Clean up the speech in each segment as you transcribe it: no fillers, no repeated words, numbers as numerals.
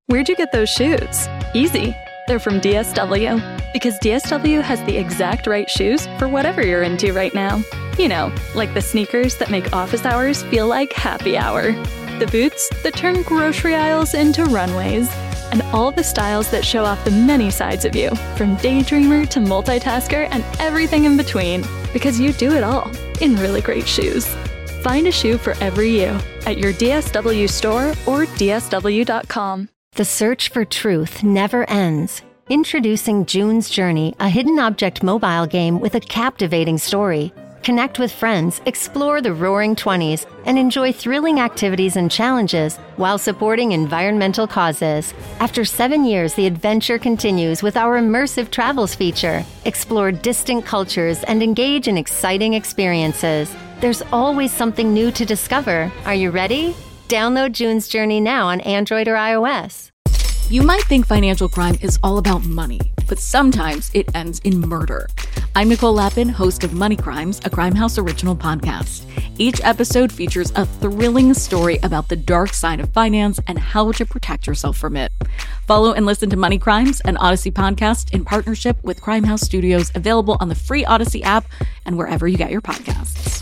Where'd you get those shoes? Easy. They're from DSW. Because DSW has the exact right shoes for whatever you're into right now. You know, like the sneakers that make office hours feel like happy hour. The boots that turn grocery aisles into runways. And all the styles that show off the many sides of you, from daydreamer to multitasker and everything in between. Because you do it all in really great shoes. Find a shoe for every you at your DSW store or DSW.com. The search for truth never ends. Introducing June's Journey, a hidden object mobile game with a captivating story. Connect with friends, explore the roaring 20s, and enjoy thrilling activities and challenges while supporting environmental causes. After 7 years, the adventure continues with our immersive travels feature. Explore distant cultures and engage in exciting experiences. There's always something new to discover. Are you ready? Download June's Journey now on Android or iOS. You might think financial crime is all about money, but sometimes it ends in murder. I'm Nicole Lappin, host of Money Crimes, a Crime House original podcast. Each episode features a thrilling story about the dark side of finance and how to protect yourself from it. Follow and listen to Money Crimes, an Odyssey podcast in partnership with Crime House Studios, available on the free Odyssey app and wherever you get your podcasts.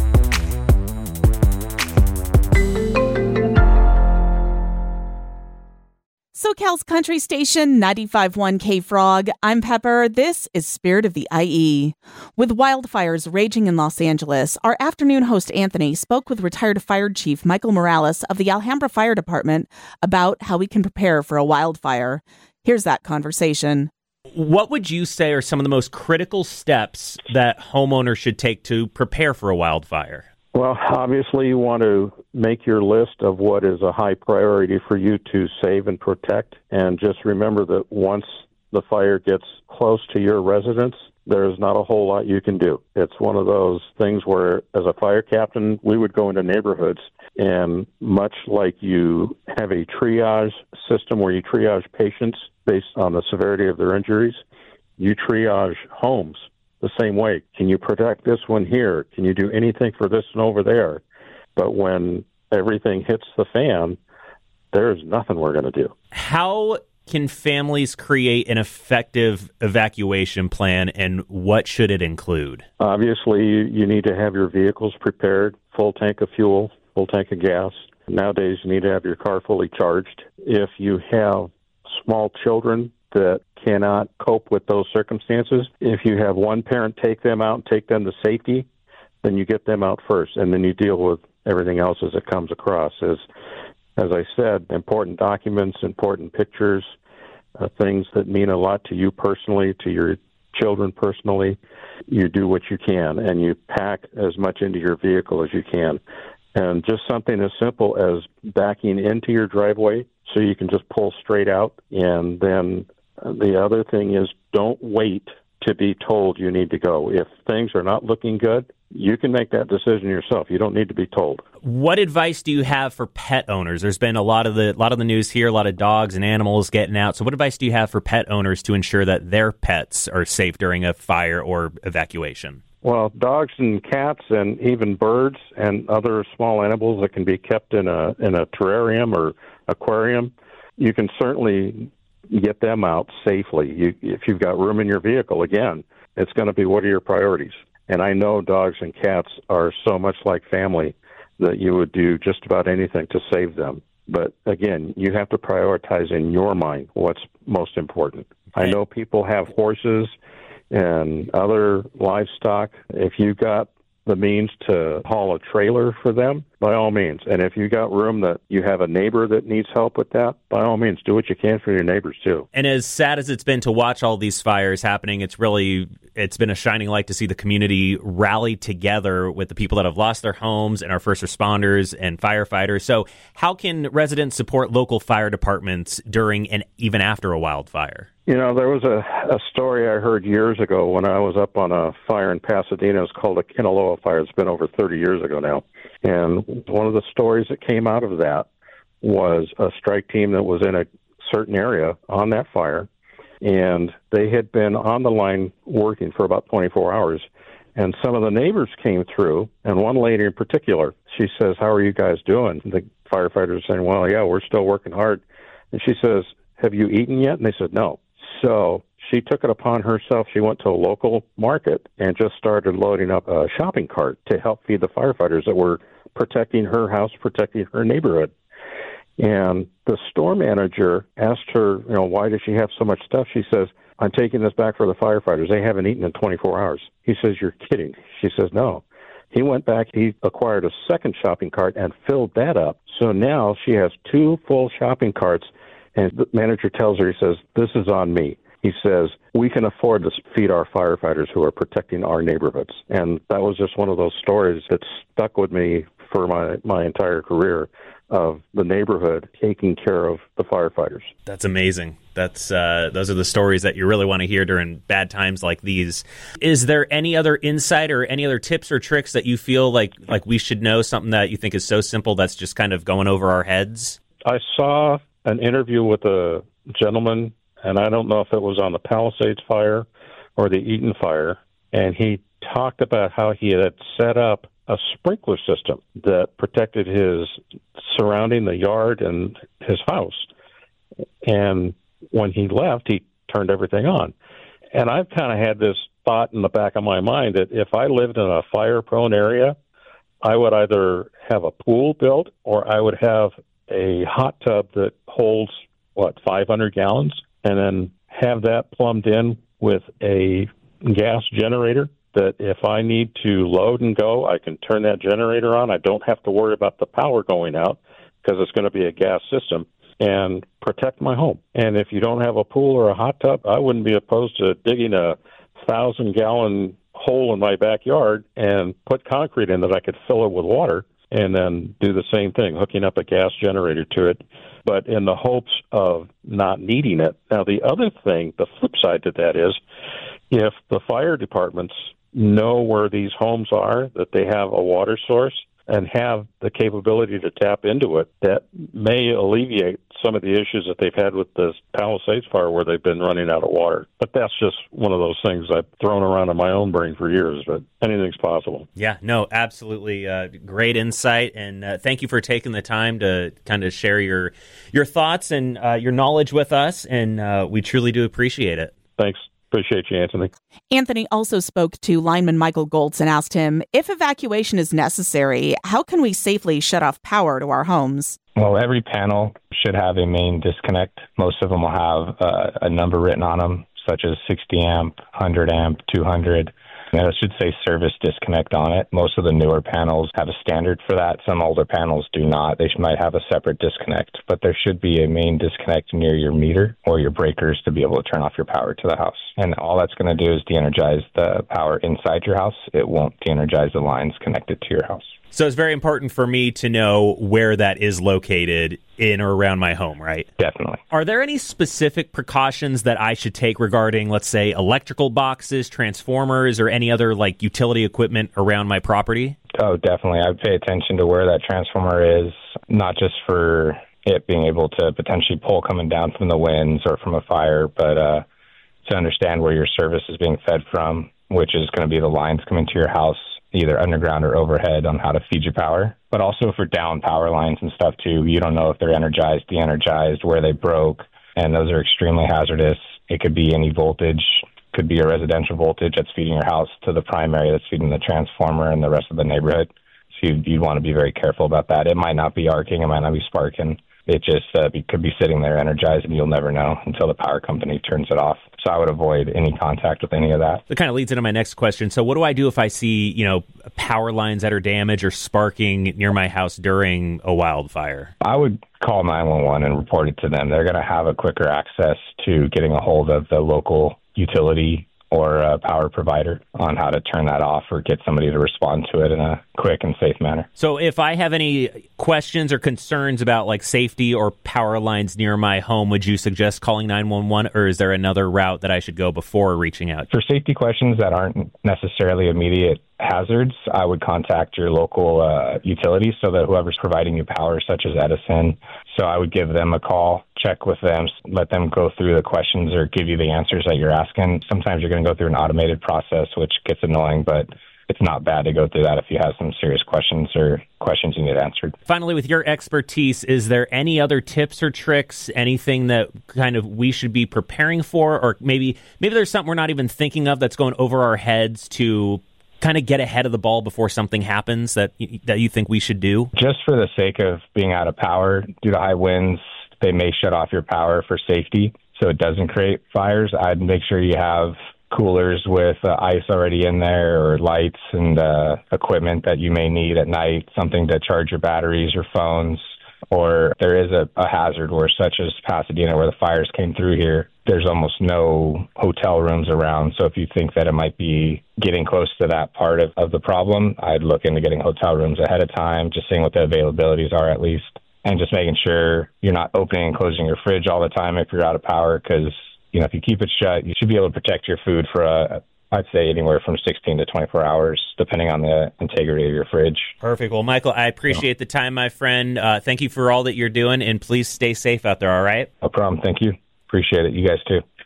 SoCal's country station 95.1 K-Frog. I'm Pepper. This is Spirit of the IE. With wildfires raging in Los Angeles, our afternoon host Anthony spoke with retired Fire Chief Michael Morales of the Alhambra Fire Department about how we can prepare for a wildfire. Here's that conversation. What would you say are some of the most critical steps that homeowners should take to prepare for a wildfire? Well, obviously you want to make your list of what is a high priority for you to save and protect. And just remember that once the fire gets close to your residence, there's not a whole lot you can do. It's one of those things where, as a fire captain, we would go into neighborhoods, and much like you have a triage system where you triage patients based on the severity of their injuries, you triage homes the same way. Can you protect this one here? Can you do anything for this one over there? But when everything hits the fan, there's nothing we're going to do. How can families create an effective evacuation plan, and what should it include? Obviously, you need to have your vehicles prepared, full tank of fuel, full tank of gas. Nowadays, you need to have your car fully charged. If you have small children that cannot cope with those circumstances, if you have one parent take them out and take them to safety, then you get them out first, and then you deal with everything else as it comes across. As I said, important documents, important pictures, things that mean a lot to you personally, to your children personally. You do what you can, and you pack as much into your vehicle as you can. And just something as simple as backing into your driveway so you can just pull straight out. And then the other thing is, don't wait to be told you need to go. If things are not looking good, you can make that decision yourself. You don't need to be told. What advice do you have for pet owners? There's been a lot of the news here, a lot of dogs and animals getting out. So what advice do you have for pet owners to ensure that their pets are safe during a fire or evacuation? Well, dogs and cats and even birds and other small animals that can be kept in a terrarium or aquarium, you can certainly get them out safely. If you've got room in your vehicle, again, it's going to be what are your priorities. And I know dogs and cats are so much like family that you would do just about anything to save them. But again, you have to prioritize in your mind what's most important. I know people have horses and other livestock. If you've got the means to haul a trailer for them, by all means. And if you got room that you have a neighbor that needs help with that, by all means, do what you can for your neighbors too. And as sad as it's been to watch all these fires happening, it's been a shining light to see the community rally together with the people that have lost their homes and our first responders and firefighters. So how can residents support local fire departments during and even after a wildfire? You know, there was a story I heard years ago when I was up on a fire in Pasadena. It was called the Kinaloa Fire. It's been over 30 years ago now. And one of the stories that came out of that was a strike team that was in a certain area on that fire, and they had been on the line working for about 24 hours. And some of the neighbors came through, and one lady in particular, she says, "How are you guys doing?" The firefighters are saying, "Well, yeah, we're still working hard." And she says, have you eaten yet? And they said, no. So she took it upon herself. She went to a local market and just started loading up a shopping cart to help feed the firefighters that were protecting her house, protecting her neighborhood. And the store manager asked her, why does she have so much stuff? She says, I'm taking this back for the firefighters. They haven't eaten in 24 hours. He says, you're kidding. She says, no. He went back, he acquired a second shopping cart and filled that up. So now she has 2 full shopping carts, and the manager tells her, he says, this is on me. He says, we can afford to feed our firefighters who are protecting our neighborhoods. And that was just one of those stories that stuck with me for my entire career, of the neighborhood taking care of the firefighters. That's amazing. Those are the stories that you really want to hear during bad times like these. Is there any other insight or any other tips or tricks that you feel like we should know, something that you think is so simple that's just kind of going over our heads? I saw an interview with a gentleman, and I don't know if it was on the Palisades fire or the Eaton fire, and he talked about how he had set up a sprinkler system that protected his surrounding the yard and his house. And when he left, he turned everything on. And I've kind of had this thought in the back of my mind that if I lived in a fire-prone area, I would either have a pool built or I would have a hot tub that holds, 500 gallons, and then have that plumbed in with a gas generator that if I need to load and go, I can turn that generator on. I don't have to worry about the power going out because it's going to be a gas system, and protect my home. And if you don't have a pool or a hot tub, I wouldn't be opposed to digging a 1,000-gallon hole in my backyard and put concrete in that I could fill it with water and then do the same thing, hooking up a gas generator to it, but in the hopes of not needing it. Now, the other thing, the flip side to that is, if the fire departments know where these homes are, that they have a water source and have the capability to tap into it, that may alleviate some of the issues that they've had with this Palisades fire where they've been running out of water. But that's just one of those things I've thrown around in my own brain for years, but anything's possible. Yeah, no, absolutely. Great insight, and thank you for taking the time to kind of share your thoughts and your knowledge with us, and we truly do appreciate it. Thanks. Appreciate you, Anthony. Anthony also spoke to lineman Michael Goltz and asked him, if evacuation is necessary, how can we safely shut off power to our homes? Well, every panel should have a main disconnect. Most of them will have a number written on them, such as 60 amp, 100 amp, 200. And it should say service disconnect on it. Most of the newer panels have a standard for that. Some older panels do not. They might have a separate disconnect, but there should be a main disconnect near your meter or your breakers to be able to turn off your power to the house. And all that's going to do is de-energize the power inside your house. It won't de-energize the lines connected to your house. So it's very important for me to know where that is located in or around my home, right? Definitely. Are there any specific precautions that I should take regarding, let's say, electrical boxes, transformers, or any other utility equipment around my property? Oh, definitely. I would pay attention to where that transformer is, not just for it being able to potentially pull coming down from the winds or from a fire, but to understand where your service is being fed from, which is going to be the lines coming to your house, either underground or overhead, on how to feed your power. But also for down power lines and stuff too, you don't know if they're energized, de-energized, where they broke, and those are extremely hazardous. It could be any voltage, could be a residential voltage that's feeding your house to the primary that's feeding the transformer and the rest of the neighborhood. So you'd want to be very careful about that. It might not be arcing, it might not be sparking. It just could be sitting there energized, and you'll never know until the power company turns it off. So I would avoid any contact with any of that. That kind of leads into my next question. So what do I do if I see, power lines that are damaged or sparking near my house during a wildfire? I would call 911 and report it to them. They're going to have a quicker access to getting a hold of the local utility or a power provider on how to turn that off or get somebody to respond to it in a quick and safe manner. So if I have any questions or concerns about safety or power lines near my home, would you suggest calling 911, or is there another route that I should go before reaching out? For safety questions that aren't necessarily immediate hazards, I would contact your local utility, so that whoever's providing you power, such as Edison. So I would give them a call, check with them, let them go through the questions or give you the answers that you're asking. Sometimes you're going to go through an automated process, which gets annoying, but it's not bad to go through that if you have some serious questions or questions you need answered. Finally, with your expertise, is there any other tips or tricks, anything that kind of we should be preparing for, or maybe there's something we're not even thinking of that's going over our heads to kind of get ahead of the ball before something happens that you think we should do? Just for the sake of being out of power due to high winds, they may shut off your power for safety so it doesn't create fires. I'd make sure you have coolers with ice already in there, or lights and equipment that you may need at night, something to charge your batteries or phones. Or there is a hazard where, such as Pasadena, where the fires came through here, there's almost no hotel rooms around. So if you think that it might be getting close to that part of the problem, I'd look into getting hotel rooms ahead of time, just seeing what the availabilities are at least, and just making sure you're not opening and closing your fridge all the time if you're out of power, because if you keep it shut, you should be able to protect your food for I'd say anywhere from 16 to 24 hours, depending on the integrity of your fridge. Perfect. Well, Michael, I appreciate the time, my friend. Thank you for all that you're doing, and please stay safe out there, all right? No problem. Thank you. Appreciate it. You guys too.